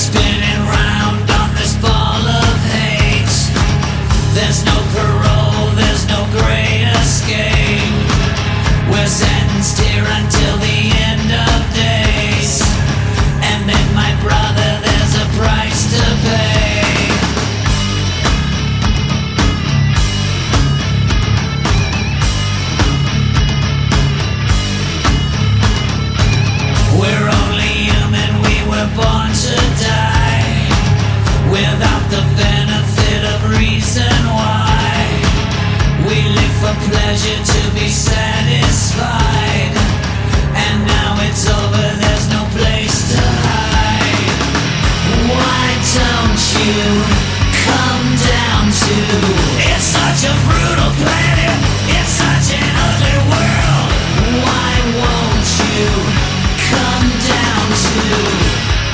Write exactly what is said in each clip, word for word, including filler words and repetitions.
spinning round on this ball of hate. There's no parole, there's no great escape. We're sentenced here until the end of days. And then, my brother, there's a price to pay. We're only human, we were born to die, without the benefit of reason why. We live for pleasure to be satisfied, and now it's over, there's no place to hide. Why don't you come down to? It's such a brutal planet, it's such an ugly world. Why won't you come down to?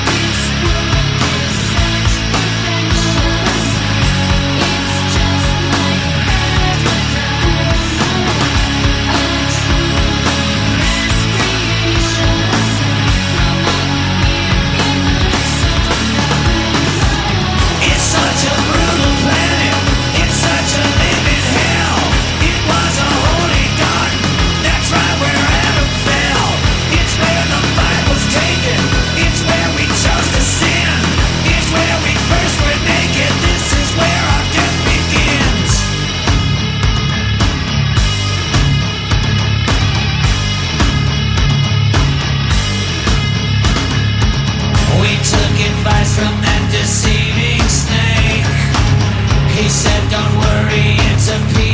From that deceiving snake, he said, don't worry, it's a piece